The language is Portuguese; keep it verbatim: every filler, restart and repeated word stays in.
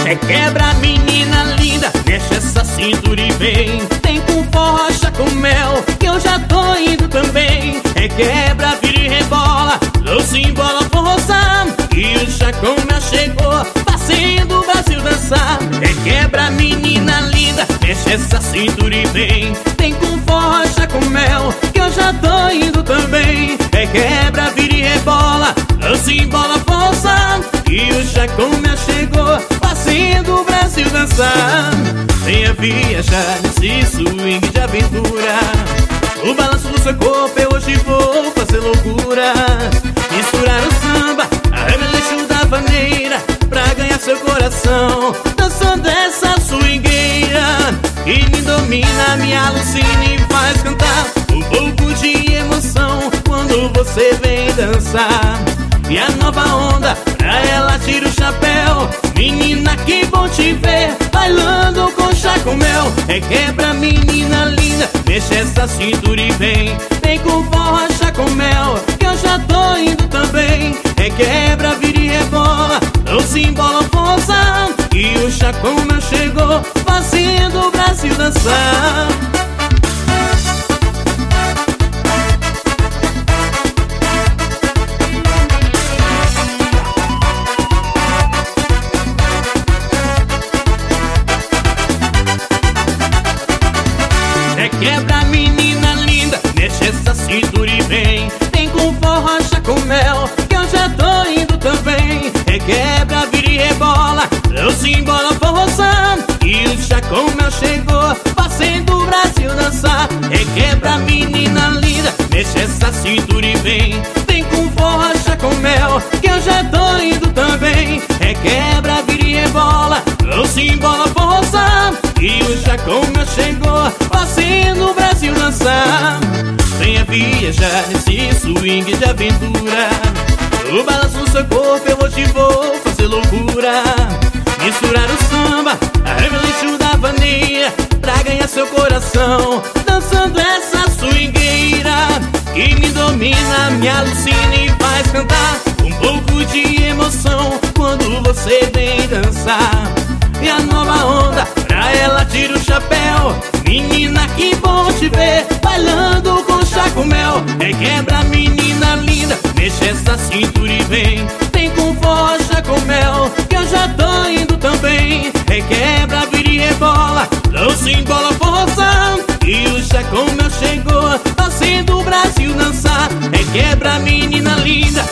É quebra, menina linda, mexe essa cintura e vem. Tem com forró, chá com mel, que eu já tô indo também. É quebra, vira e rebola, doce embola, forroçar. E o chá com mel chegou, fazendo o Brasil dançar. É quebra, menina linda, mexe essa cintura e vem. Tem com forró, chá com mel, que eu já tô indo também. É quebra, vira e rebola, doce embola, forroçar. E o chá com mel chegou, fazendo o Brasil dançar. Venha viajar nesse swing de aventura. O balanço do seu corpo eu hoje vou fazer loucura. Misturar o samba, a remeleixo da vaneira, pra ganhar seu coração, dançando essa swingueira. E me domina, me alucina e faz cantar um pouco de emoção quando você vem dançar. E a nova onda, pra ela tira o chapéu. Menina, que bom te ver, bailando com chá com mel. É quebra, menina linda, mexe essa cintura e vem. Vem com forró, chá com mel, que eu já tô indo também. É quebra, vira e rebola, doce embola, força. E o chá com mel chegou, fazendo o Brasil dançar. É quebra, menina linda, mexe essa cintura e vem. Tem com forró, chá com mel, que eu já tô indo também. É quebra, vira e rebola, doce embola, forroçar. E o chá com mel chegou, fazendo o Brasil dançar. É quebra, menina linda, mexe essa cintura e vem. Tem com forró, chá com mel, que eu já tô indo também. É quebra, vira e rebola, doce embola, forroçar. E o chá com mel chegou, fazendo o Brasil dançar. Venha viajar nesse swing de aventura. O balanço do seu corpo eu hoje vou fazer loucura. Misturar o samba, a remeleixo da vaneira, pra ganhar seu coração, dançando essa swingueira. Que me domina, me alucina e faz cantar um pouco de emoção quando você vem dançar. E a nova onda, pra ela tira o chapéu. Menina, que bom te ver, bailando com chá com mel. É quebra, menina linda, mexe essa cintura e vem. Tem com forró, chá com mel, que eu já tô indo também. É quebra, vira e rebola, doce embola, força. E o chá com mel chegou, fazendo o Brasil dançar. É quebra, menina linda,